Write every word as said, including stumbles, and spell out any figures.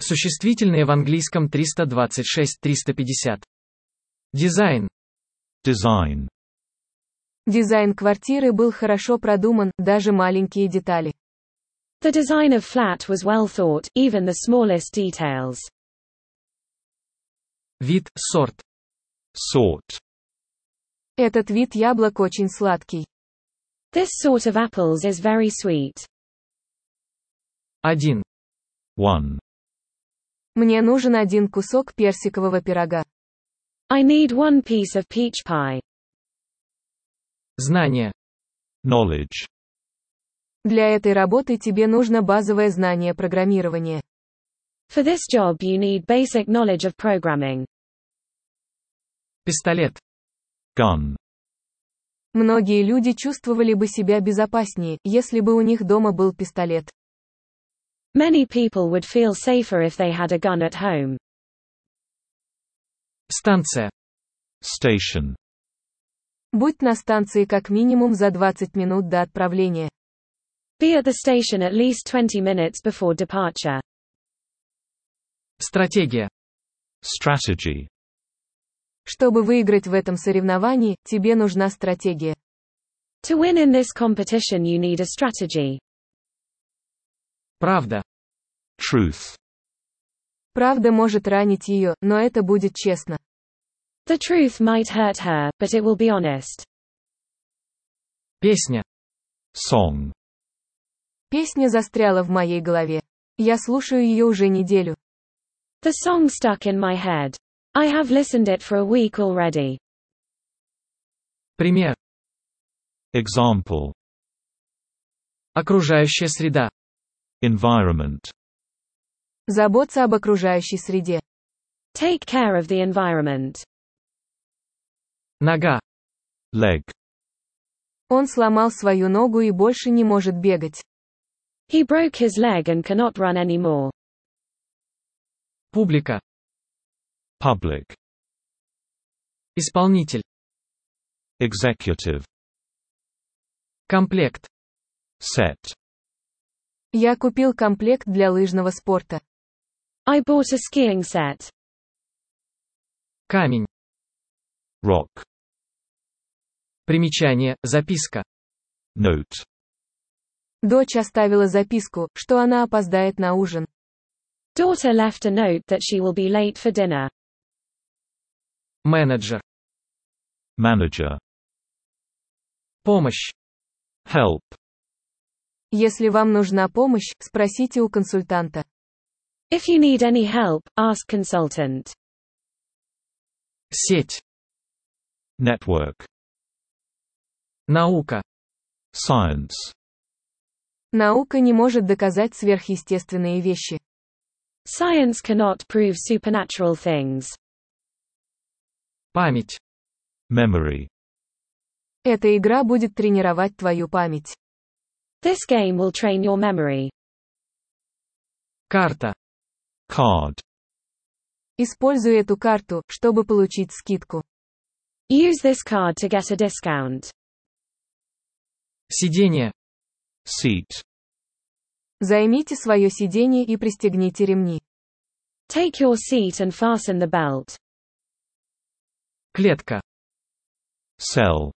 Существительные в английском триста двадцать шесть триста пятьдесят. Дизайн. Design. Дизайн квартиры был хорошо продуман, даже маленькие детали. The design of flat was well thought, even the smallest details. Вид, сорт. Sort. Этот вид яблок очень сладкий. This sort of apples is very sweet. Один. One. Мне нужен один кусок персикового пирога. I need one piece of peach pie. Знание. Knowledge. Для этой работы тебе нужно базовое знание программирования. For this job you need basic knowledge of programming. Пистолет. Gun. Многие люди чувствовали бы себя безопаснее, если бы у них дома был пистолет. Many people would feel safer if they had a gun at home. Станция. Station. Будь на станции как минимум за двадцать минут до отправления. Be at the station at least twenty minutes before departure. Стратегия. Strategy. Чтобы выиграть в этом соревновании, тебе нужна стратегия. To win in this competition you need a strategy. Правда. Truth. Правда может ранить ее, но это будет честно. The truth might hurt her, but it will be honest. Песня. Song. Песня застряла в моей голове. Я слушаю ее уже неделю. The song stuck in my head. I have listened it for a week already. Пример. Example. Окружающая среда. Environment. Заботься об окружающей среде. Take care of the environment. Нога. Leg. Он сломал свою ногу и больше не может бегать. He broke his leg and cannot run anymore. Публика. Public. Исполнитель. Executive. Комплект. Set. Я купил комплект для лыжного спорта. I bought a skiing set. Камень. Rock. Примечание, записка. Note. Дочь оставила записку, что она опоздает на ужин. Daughter left a note that she will be late for dinner. Менеджер. Manager. Помощь. Help. Если вам нужна помощь, спросите у консультанта. If you need any help, ask consultant. Сеть. Network. Наука. Science. Наука не может доказать сверхъестественные вещи. Science cannot prove supernatural things. Память. Memory. Эта игра будет тренировать твою память. This game will train your memory. Карта. Card. Используй эту карту, чтобы получить скидку. Use this card to get a discount. Сиденье. Seat. Займите свое сиденье и пристегните ремни. Take your seat and fasten the belt. Клетка. Cell.